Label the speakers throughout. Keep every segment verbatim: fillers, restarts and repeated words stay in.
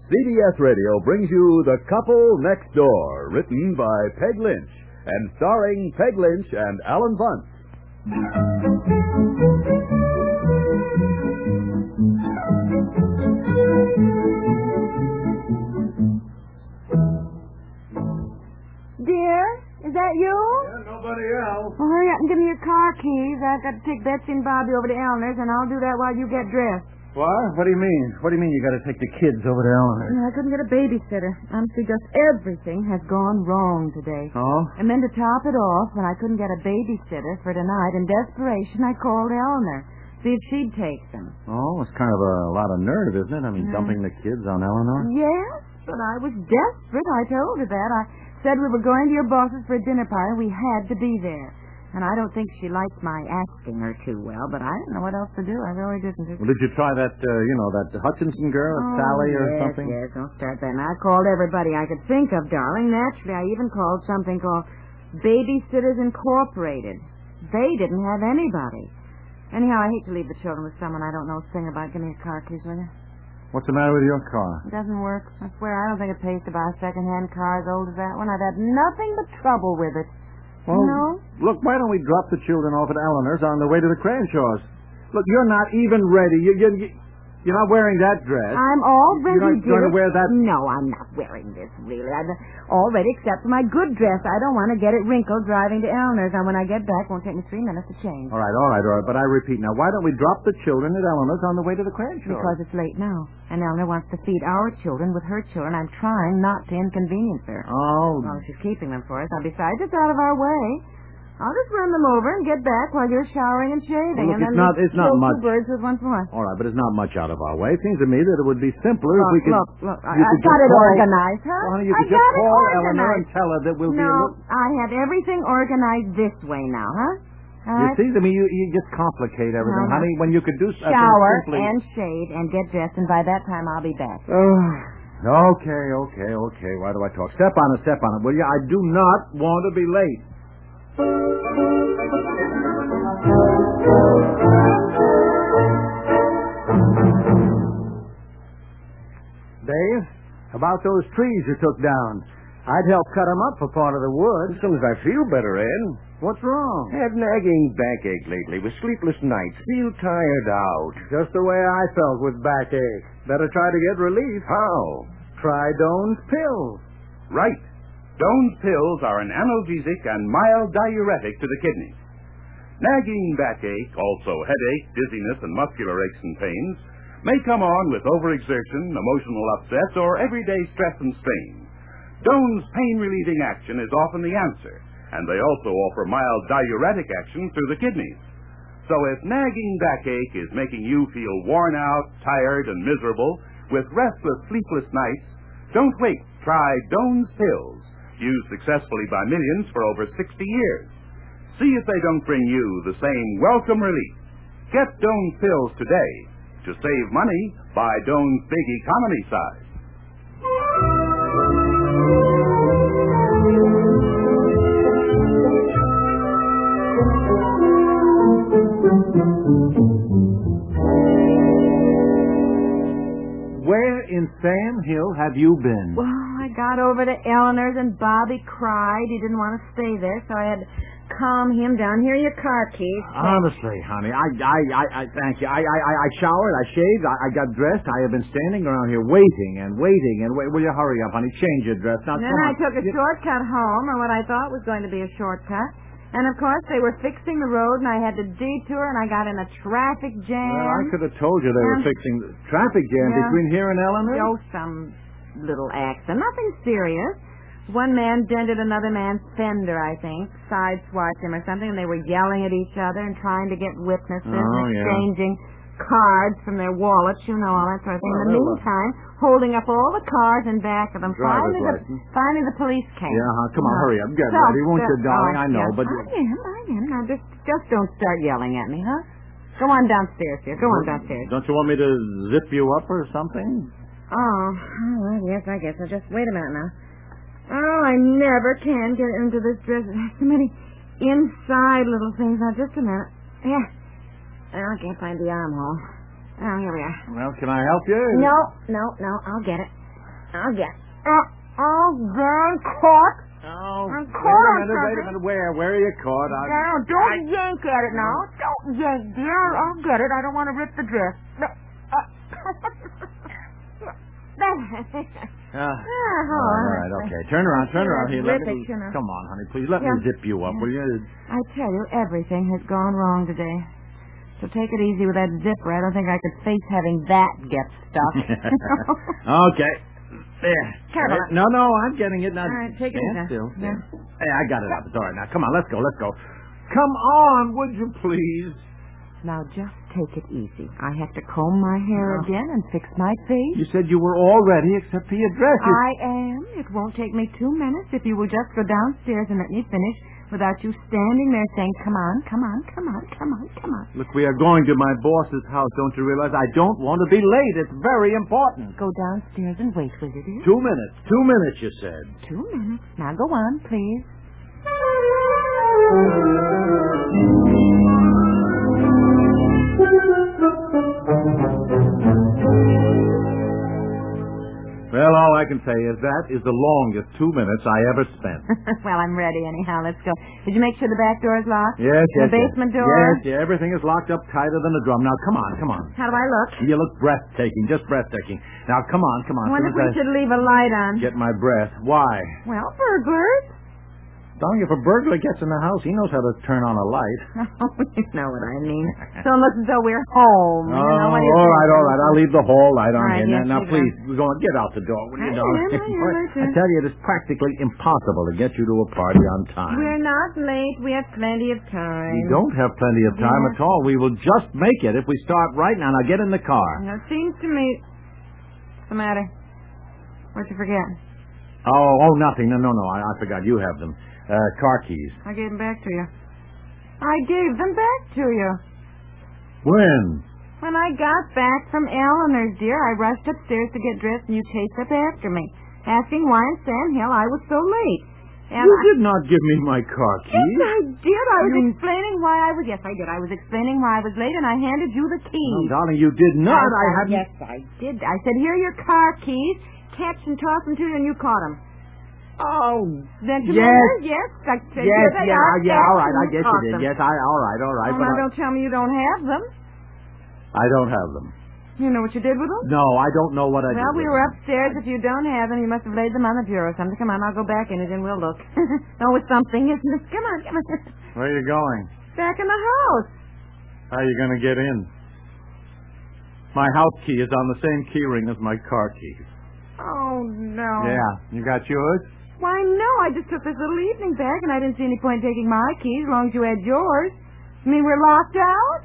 Speaker 1: C B S Radio brings you The Couple Next Door, written by Peg Lynch and starring Peg Lynch and Alan Bunce.
Speaker 2: Dear, is that you?
Speaker 3: Yeah, nobody else.
Speaker 2: Well, hurry up and give me your car keys. I've got to take Betsy and Bobby over to Eleanor's, and I'll do that while you get dressed.
Speaker 3: What? What do you mean? What do you mean you got to take the kids over to Eleanor's?
Speaker 2: No, I couldn't get a babysitter. Honestly, just everything has gone wrong today.
Speaker 3: Oh?
Speaker 2: And then to top it off, when I couldn't get a babysitter for tonight, in desperation, I called Eleanor. See if she'd take them.
Speaker 3: Oh, it's kind of a lot of nerve, isn't it? I mean,
Speaker 2: Mm.
Speaker 3: dumping the kids on Eleanor?
Speaker 2: Yes, but I was desperate. I told her that. I said we were going to your boss's for a dinner party. We had to be there. And I don't think she liked my asking her too well, but I didn't know what else to do. I really didn't.
Speaker 3: Well, did you try that, uh, you know, that Hutchinson girl,
Speaker 2: Oh,
Speaker 3: Sally or
Speaker 2: yes,
Speaker 3: something?
Speaker 2: Yes, don't start that. And I called everybody I could think of, darling. Naturally, I even called something called Babysitters Incorporated. They didn't have anybody. Anyhow, I hate to leave the children with someone I don't know a thing about. Give me your car keys, will you?
Speaker 3: What's the matter with your car?
Speaker 2: It doesn't work. I swear, I don't think it pays to buy a second-hand car as old as that one. I've had nothing but trouble with it.
Speaker 3: Well,
Speaker 2: No?
Speaker 3: look, why don't we drop the children off at Eleanor's on the way to the Cranshaws? Look, you're not even ready. You, you, you, you're not wearing that dress.
Speaker 2: I'm all ready,
Speaker 3: You're not
Speaker 2: dear.
Speaker 3: going to wear that...
Speaker 2: No, I'm not wearing this, really. I'm all ready except for my good dress. I don't want to get it wrinkled driving to Eleanor's, and when I get back, it won't take me three minutes to change.
Speaker 3: All right, all right, all right. But I repeat now, why don't we drop the children at Eleanor's on the way to the Cranshaws?
Speaker 2: Because it's late now, and Eleanor wants to feed our children with her children. I'm trying not to inconvenience her.
Speaker 3: Oh.
Speaker 2: Well, she's keeping them for us. Now, besides, it's out of our way. I'll just run them over and get back while you're showering and shaving.
Speaker 3: Well, look,
Speaker 2: and then
Speaker 3: it's not-
Speaker 2: we
Speaker 3: it's not
Speaker 2: kill
Speaker 3: much.
Speaker 2: two birds with one stone.
Speaker 3: All right, but it's not much out of our way. It seems to me that it would be simpler if
Speaker 2: Look,
Speaker 3: we could...
Speaker 2: look, look. I,
Speaker 3: you
Speaker 2: I've
Speaker 3: could
Speaker 2: got
Speaker 3: just
Speaker 2: it
Speaker 3: call-
Speaker 2: organized, huh?
Speaker 3: Well, honey, you
Speaker 2: I
Speaker 3: could just
Speaker 2: got it
Speaker 3: call Eleanor
Speaker 2: organized.
Speaker 3: and tell her that we'll be...
Speaker 2: No,
Speaker 3: a little...
Speaker 2: I have everything organized this way now, huh? All
Speaker 3: You
Speaker 2: right.
Speaker 3: see, I mean, you, you just complicate everything,
Speaker 2: No, no.
Speaker 3: honey, when you could do something
Speaker 2: Shower
Speaker 3: simply...
Speaker 2: and shave and get dressed, and by that time I'll be back.
Speaker 3: Oh, okay, okay, okay. Why do I talk? Step on it, step on it, will you? I do not want to be late. Dave, about those trees you took down. I'd help cut them up for part of the wood.
Speaker 4: As soon as I feel better, Ed.
Speaker 3: What's wrong?
Speaker 4: Had nagging backache lately with sleepless nights. Feel tired out.
Speaker 3: Just the way I felt with backache. Better try to get relief.
Speaker 4: How?
Speaker 3: Try Doan's pills.
Speaker 1: Right. Doan's pills are an analgesic and mild diuretic to the kidneys. Nagging backache, also headache, dizziness, and muscular aches and pains, may come on with overexertion, emotional upsets, or everyday stress and strain. Doan's pain-relieving action is often the answer, and they also offer mild diuretic action through the kidneys. So if nagging backache is making you feel worn out, tired, and miserable, with restless, sleepless nights, don't wait. Try Doan's pills, used successfully by millions for over sixty years. See if they don't bring you the same welcome relief. Get Doan's pills today. To save money, buy Doan's Big Economy size.
Speaker 3: Where in Sam Hill have you been?
Speaker 2: Well, I got over to Eleanor's and Bobby cried. He didn't want to stay there, so I had to calm him down. Here are your car keys.
Speaker 3: Honestly, honey, I, I, I, I thank you. I, I, I I showered, I shaved, I, I got dressed. I have been standing around here waiting and waiting and wait. Will you hurry up, honey? Change your dress now.
Speaker 2: And then
Speaker 3: come
Speaker 2: I
Speaker 3: on.
Speaker 2: took a
Speaker 3: You-
Speaker 2: shortcut home, or what I thought was going to be a shortcut. And, of course, they were fixing the road, and I had to detour, and I got in a traffic jam.
Speaker 3: Well, I could have told you they were
Speaker 2: Um,
Speaker 3: fixing the traffic jam
Speaker 2: yeah.
Speaker 3: between here and Eleanor.
Speaker 2: Oh, some little accident. Nothing serious. One man dented another man's fender, I think, sideswiped him or something, and they were yelling at each other and trying to get witnesses
Speaker 3: Oh,
Speaker 2: and
Speaker 3: yeah.
Speaker 2: exchanging cards from their wallets, you know, all that sort of thing.
Speaker 3: Well,
Speaker 2: In the
Speaker 3: they'll, uh,
Speaker 2: meantime, holding up all the cars in back of them.
Speaker 3: Driver's
Speaker 2: Finally, the,
Speaker 3: license.
Speaker 2: finally, the police came.
Speaker 3: Yeah, huh? Come on,
Speaker 2: Uh,
Speaker 3: hurry up. Get
Speaker 2: so,
Speaker 3: ready, won't you,
Speaker 2: uh,
Speaker 3: darling?
Speaker 2: oh,
Speaker 3: I know,
Speaker 2: yes,
Speaker 3: but...
Speaker 2: I am, I am. Now, just, just don't start yelling at me, huh? Go on downstairs, dear. Go on downstairs.
Speaker 3: Don't you want me to zip you up or something?
Speaker 2: Oh, well, yes, I guess. Now, just wait a minute now. Oh, I never can get into this dress. It has so many inside little things. Now, just a minute. Yeah. Oh, I can't find the armhole. Oh, here we are.
Speaker 3: Well, can I help you?
Speaker 2: No, no, no. I'll get it. Oh, yes. Uh, oh, darn caught.
Speaker 3: Oh,
Speaker 2: I'm
Speaker 3: wait
Speaker 2: caught
Speaker 3: a
Speaker 2: on
Speaker 3: minute, wait a
Speaker 2: something.
Speaker 3: minute. Where? Where are you caught? I...
Speaker 2: Now, don't yank at it now. Don't yank, dear. I'll, I'll get it. I don't want to rip the dress. No. Uh,
Speaker 3: Ah,
Speaker 2: Ah,
Speaker 3: all right, okay. Turn around, turn around here. Let me,
Speaker 2: Terrific, you know.
Speaker 3: come on, honey, please. Let
Speaker 2: Yeah.
Speaker 3: me zip you up, will you?
Speaker 2: I tell you, everything has gone wrong today. So take it easy with that zipper. I don't think I could face having that get stuck.
Speaker 3: Okay. There.
Speaker 2: Careful.
Speaker 3: Right. No, no, I'm getting it now.
Speaker 2: All right, take it
Speaker 3: Stand
Speaker 2: easy.
Speaker 3: still.
Speaker 2: Yeah.
Speaker 3: Stand. Hey, I got it out the door now. Come on, let's go, let's go. Come on, would you please?
Speaker 2: Now, just take it easy. I have to comb my hair again and fix my face.
Speaker 3: You said you were all ready except for your dress. You...
Speaker 2: I am. It won't take me two minutes if you will just go downstairs and let me finish without you standing there saying, come on, come on, come on, come on, come on.
Speaker 3: Look, we are going to my boss's house. Don't you realize? I don't want to be late. It's very important.
Speaker 2: Go downstairs and wait, will you, dear?
Speaker 3: Two minutes. Two minutes, you said.
Speaker 2: Two minutes. Now go on, please.
Speaker 3: Well, all I can say is that is the longest two minutes I ever spent.
Speaker 2: Well, I'm ready anyhow. Let's go. Did you make sure the back door is locked?
Speaker 3: Yes, yes,
Speaker 2: The basement
Speaker 3: yes.
Speaker 2: door?
Speaker 3: Yes, yeah, everything is locked up tighter than a drum. Now, come on, come on.
Speaker 2: How do I look?
Speaker 3: You look breathtaking, just breathtaking. Now, come on, come on.
Speaker 2: I wonder if
Speaker 3: Soon
Speaker 2: we
Speaker 3: as
Speaker 2: should leave a light on.
Speaker 3: I get my breath. Why?
Speaker 2: Well, burglars.
Speaker 3: Darling, if a burglar gets in the house, he knows how to turn on a light.
Speaker 2: Oh, you know what I mean. So unless as though we're home.
Speaker 3: Oh,
Speaker 2: you know, what do you
Speaker 3: all
Speaker 2: think?
Speaker 3: right, all right. I'll leave the hall light on
Speaker 2: All right,
Speaker 3: here.
Speaker 2: yes,
Speaker 3: now, now
Speaker 2: leave it
Speaker 3: please, we're going to get out the door. Will you,
Speaker 2: I
Speaker 3: darling?
Speaker 2: am, I am, I
Speaker 3: I
Speaker 2: am.
Speaker 3: tell you, it is practically impossible to get you to a party on time.
Speaker 2: We're not late. We have plenty of time.
Speaker 3: We don't have plenty of time
Speaker 2: Yes.
Speaker 3: at all. We will just make it if we start right now. Now, get in the car.
Speaker 2: Now, it seems to me... What's the matter? What'd you forget?
Speaker 3: Oh, oh, nothing. No, no, no. I, I forgot. You have them. Uh, car keys.
Speaker 2: I gave them back to you. I gave them back to you.
Speaker 3: When?
Speaker 2: When I got back from Eleanor's, dear, I rushed upstairs to get dressed, and you chased up after me, asking why in Sam Hill I was so late. And
Speaker 3: you
Speaker 2: I...
Speaker 3: did not give me my car keys.
Speaker 2: Yes, I did. I was
Speaker 3: You-
Speaker 2: explaining why I was... Yes, I did. I was explaining why I was late, and I handed you the keys.
Speaker 3: No, darling, you did not. I,
Speaker 2: I
Speaker 3: hadn't...
Speaker 2: Yes, I did. I said, here are your car keys. Catch and toss them to you, and you caught them.
Speaker 3: Oh,
Speaker 2: Then you
Speaker 3: yes.
Speaker 2: remember? Yes. I said,
Speaker 3: Yes,
Speaker 2: here they
Speaker 3: yeah,
Speaker 2: are.
Speaker 3: yeah,
Speaker 2: Catch
Speaker 3: all right.
Speaker 2: and
Speaker 3: I guess you
Speaker 2: toss
Speaker 3: did.
Speaker 2: them.
Speaker 3: Yes, I, all right, all right.
Speaker 2: Oh,
Speaker 3: but
Speaker 2: now
Speaker 3: I,
Speaker 2: don't tell me you don't have them.
Speaker 3: I don't have them.
Speaker 2: You know what you did with them?
Speaker 3: No, I don't know what I
Speaker 2: Well,
Speaker 3: did.
Speaker 2: we
Speaker 3: with
Speaker 2: were
Speaker 3: them.
Speaker 2: upstairs. If you don't have them, you must have laid them on the bureau or something. Come on, I'll go back in it and we'll look. Oh, it's something, isn't it? Come on, come on.
Speaker 3: Where are you going?
Speaker 2: Back in the house.
Speaker 3: How are you going to get in? My house key is on the same key ring as my car keys.
Speaker 2: Oh, no.
Speaker 3: Yeah. You got yours?
Speaker 2: Why, no. I just took this little evening bag, and I didn't see any point taking my keys as long as you had yours. You mean we're locked out?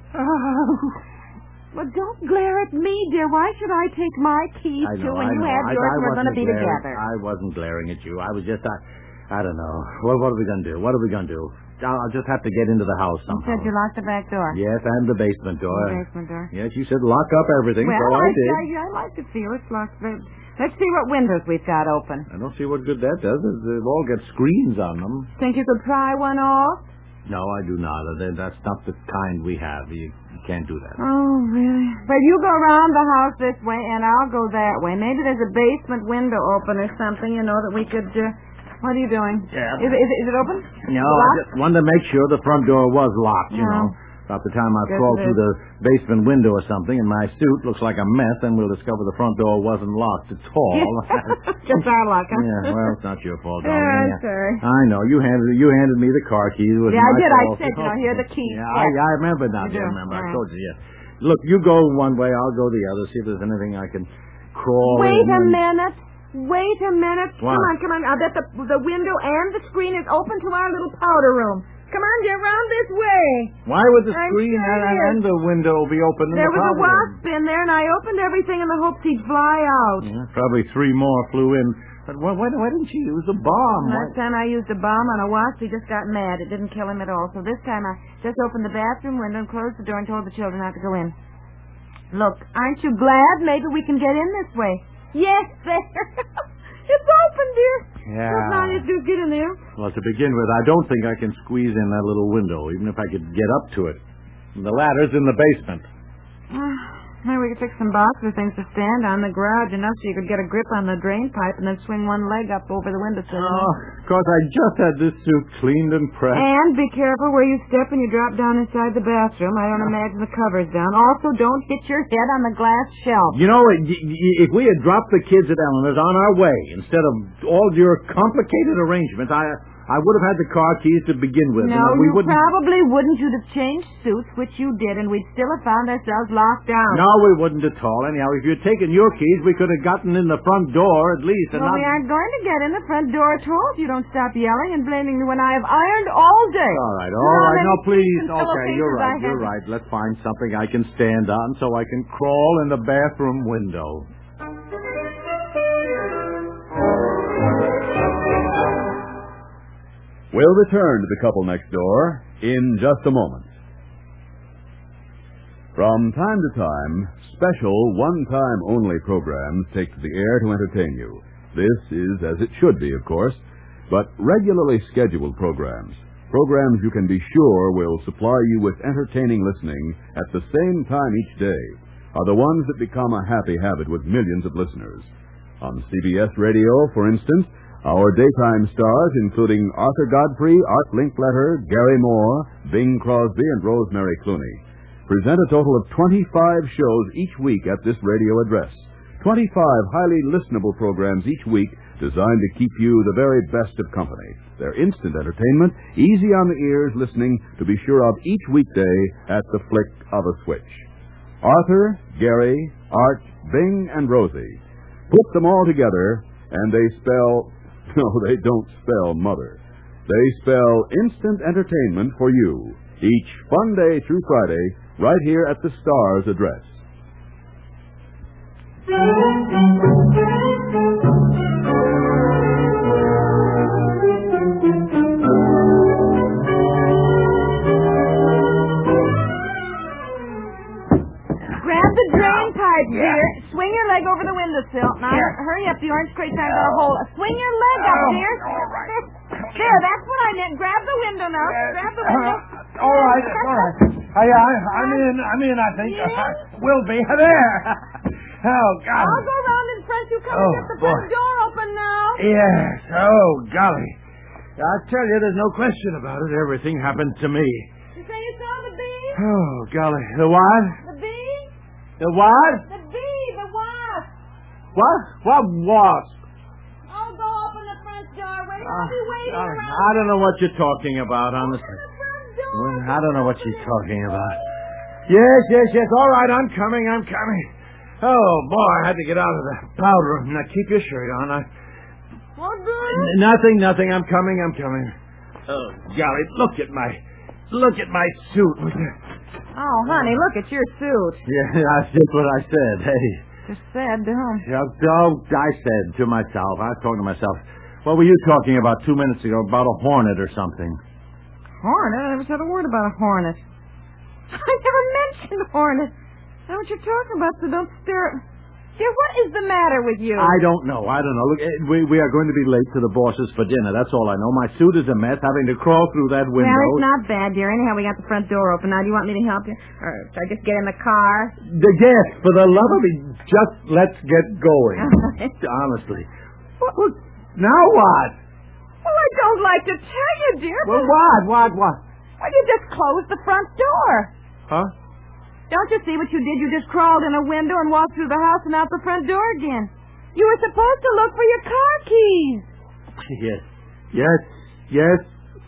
Speaker 2: Oh. Well, don't glare at me, dear. Why should I take my keys,
Speaker 3: I
Speaker 2: too,
Speaker 3: know,
Speaker 2: when
Speaker 3: I
Speaker 2: you
Speaker 3: know.
Speaker 2: have
Speaker 3: I,
Speaker 2: yours
Speaker 3: I
Speaker 2: and we're going to
Speaker 3: wasn't
Speaker 2: be
Speaker 3: glaring.
Speaker 2: together?
Speaker 3: I wasn't glaring at you. I was just, I, I don't know. What, what are we going to do? What are we going to do? I'll, I'll just have to get into the house
Speaker 2: You
Speaker 3: somehow.
Speaker 2: said you locked the back door.
Speaker 3: Yes, and the basement door.
Speaker 2: The basement door.
Speaker 3: Yes, you said lock up everything,
Speaker 2: Well,
Speaker 3: so I,
Speaker 2: I,
Speaker 3: did.
Speaker 2: I, I like to feel it's locked. But let's see what windows we've got open.
Speaker 3: I don't see what good that does. They've all got screens on them.
Speaker 2: Think you could pry one off?
Speaker 3: No, I do not. They- That's not the kind we have. You, you can't do that.
Speaker 2: Oh, really? Well, you go around the house this way, and I'll go that way. Maybe there's a basement window open or something, you know, that we could... Uh, what are you doing?
Speaker 3: Yeah.
Speaker 2: Is, it- is, it- is it open?
Speaker 3: No,
Speaker 2: Is it
Speaker 3: I
Speaker 2: locked?
Speaker 3: just wanted to make sure the front door was locked, you
Speaker 2: No.
Speaker 3: know. About the time I
Speaker 2: Guess
Speaker 3: crawled
Speaker 2: it
Speaker 3: through
Speaker 2: is.
Speaker 3: the basement window or something and my suit looks like a mess, then we'll discover the front door wasn't locked at all.
Speaker 2: Just our luck, huh?
Speaker 3: Yeah, well, it's not your fault,
Speaker 2: Yeah,
Speaker 3: darling.
Speaker 2: I'm sorry.
Speaker 3: I know. You handed you handed me the car keys. It was
Speaker 2: Yeah, I
Speaker 3: my
Speaker 2: did. I
Speaker 3: fault.
Speaker 2: said, you know, here are the keys.
Speaker 3: Yeah,
Speaker 2: Yes.
Speaker 3: I, I remember now.
Speaker 2: You
Speaker 3: I
Speaker 2: do.
Speaker 3: remember. I
Speaker 2: All right.
Speaker 3: told you, yes. Look, you go one way, I'll go the other. See if there's anything I can crawl
Speaker 2: Wait
Speaker 3: in.
Speaker 2: a
Speaker 3: and-
Speaker 2: minute. Wait a minute.
Speaker 3: What?
Speaker 2: Come on, come on. I bet the, the window and the screen is open to our little powder room. Come on, get round this way.
Speaker 3: Why would the
Speaker 2: I'm
Speaker 3: screen
Speaker 2: sure
Speaker 3: and,
Speaker 2: it is.
Speaker 3: and the window be open in
Speaker 2: There
Speaker 3: the
Speaker 2: was a
Speaker 3: powder room?
Speaker 2: wasp in there, and I opened everything in the hopes he'd fly out.
Speaker 3: Yeah, probably three more flew in. But why, why, why didn't you use a bomb?
Speaker 2: Last
Speaker 3: Why-
Speaker 2: time I used a bomb on a wasp, he just got mad. It didn't kill him at all. So this time I just opened the bathroom window and closed the door and told the children not to go in. Look, aren't you glad? Maybe we can get in this way. Yes, there. It's open, dear.
Speaker 3: Yeah.
Speaker 2: Well, now you do get in there.
Speaker 3: Well, to begin with, I don't think I can squeeze in that little window, even if I could get up to it. The ladder's in the basement.
Speaker 2: Maybe we could fix some boxer things to stand on the garage enough so you could get a grip on the drain pipe and then swing one leg up over the windowsill.
Speaker 3: Oh, of course, I just had this suit cleaned and pressed.
Speaker 2: And be careful where you step when you drop down inside the bathroom. I don't imagine the cover's down. Also, don't hit your head on the glass shelf.
Speaker 3: You know, if we had dropped the kids at Eleanor's on our way, instead of all your complicated arrangements, I... I would have had the car keys to begin with.
Speaker 2: No,
Speaker 3: we
Speaker 2: you
Speaker 3: wouldn't...
Speaker 2: probably wouldn't. You'd have changed suits, which you did, and we'd still have found ourselves locked out.
Speaker 3: No, we wouldn't at all. Anyhow, if you'd taken your keys, we could have gotten in the front door at least. And
Speaker 2: well,
Speaker 3: not...
Speaker 2: we aren't going to get in the front door at all if you don't stop yelling and blaming me when I have ironed all day.
Speaker 3: All right, all right. No, please. Okay, you're right.
Speaker 2: I
Speaker 3: You're right. Let's find something I can stand on so I can crawl in the bathroom window.
Speaker 5: We'll return to the couple next door in just a moment. From time to time, special one-time only programs take to the air to entertain you. This is as it should be, of course, but regularly scheduled programs, programs you can be sure will supply you with entertaining listening at the same time each day, are the ones that become a happy habit with millions of listeners. On C B S Radio, for instance, our daytime stars, including Arthur Godfrey, Art Linkletter, Gary Moore, Bing Crosby, and Rosemary Clooney, present a total of twenty-five shows each week at this radio address. twenty-five highly listenable programs each week designed to keep you the very best of company. They're instant entertainment, easy on the ears listening to be sure of each weekday at the flick of a switch. Arthur, Gary, Art, Bing, and Rosie. Put them all together, and they spell... No, they don't spell mother. They spell instant entertainment for you, each fun day through Friday, right here at the Star's address.
Speaker 2: Grab the drain pipe, dear. Swing your leg over the windowsill. Now, hurry up. The orange crate's out of the hole. Swing your leg up, dear.
Speaker 6: All right.
Speaker 2: There, that's what I meant. Grab the window now. Grab the window.
Speaker 6: Uh, all right, all right. I, I, I'm in, I'm in, I think.
Speaker 2: Yes?
Speaker 6: Uh, will be. There. Oh, God.
Speaker 2: I'll go round in front. You come
Speaker 6: Oh,
Speaker 2: and get the front
Speaker 6: boy.
Speaker 2: door open now.
Speaker 6: Yes. Oh, golly. I tell you, there's no question about it. Everything happened to me.
Speaker 2: You say you saw the bee?
Speaker 6: Oh, golly. The what?
Speaker 2: The bee?
Speaker 6: The what?
Speaker 2: The bee, the wasp.
Speaker 6: What? What wasp?
Speaker 2: Oh, go open the front door. Wait, I'll be waiting
Speaker 3: I,
Speaker 2: around.
Speaker 3: I don't know what you're talking about, honestly.
Speaker 2: Open the front door.
Speaker 3: Well, I don't know what she's talking about.
Speaker 6: Yes, yes, yes. All right, I'm coming, I'm coming. Oh, boy, I had to get out of the powder room. Now, keep your shirt on. I...
Speaker 2: What the?
Speaker 6: N- nothing, nothing. I'm coming, I'm coming. Oh, golly, look at my... Look at my suit.
Speaker 2: Oh, honey, look at your suit.
Speaker 3: Yeah, that's just what I said. Hey.
Speaker 2: Just said to whom?
Speaker 3: Yeah, oh, I said to myself. I was talking to myself. What were you talking about two minutes ago? About a hornet or something?
Speaker 2: Hornet? I never said a word about a hornet. I never mentioned hornet. I know what you're talking about, so don't stare. Dear, what is the matter with you?
Speaker 3: I don't know. I don't know. Look, eh, we, we are going to be late to the bosses for dinner. That's all I know. My suit is a mess, having to crawl through that window.
Speaker 2: Well, it's not bad, dear. Anyhow, we got the front door open. Now, do you want me to help you? Or should I just get in the car?
Speaker 3: The yes, for the love of me, just let's get going. Honestly. What, what, now what?
Speaker 2: Well, I don't like to tell you, dear.
Speaker 3: Well,
Speaker 2: but...
Speaker 3: what? What? What?
Speaker 2: Well, you just closed the front door.
Speaker 3: Huh?
Speaker 2: Don't you see what you did? You just crawled in a window and walked through the house and out the front door again. You were supposed to look for your car keys.
Speaker 3: Yes. Yes. Yes.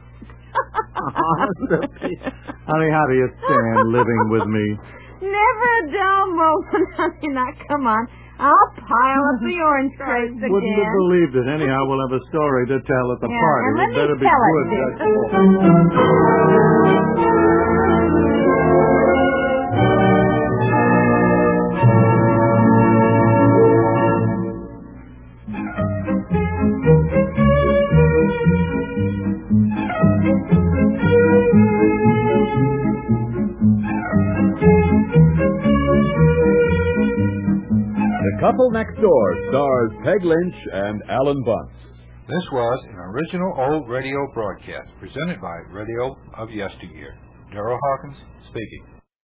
Speaker 3: Honey, how do you stand living with me?
Speaker 2: Never a dull moment, honey. Now, come on. I'll pile up the orange crates again.
Speaker 3: Wouldn't have believed it. Anyhow, we'll have a story to tell at the
Speaker 2: Yeah,
Speaker 3: party.
Speaker 2: and let
Speaker 3: It
Speaker 2: me
Speaker 3: better be
Speaker 2: tell it,
Speaker 3: good.
Speaker 2: dear.
Speaker 3: That's
Speaker 5: The Couple Next Door stars Peg Lynch and Alan Bunce.
Speaker 7: This was an original old radio broadcast presented by Radio of Yesteryear. Darrell Hawkins speaking.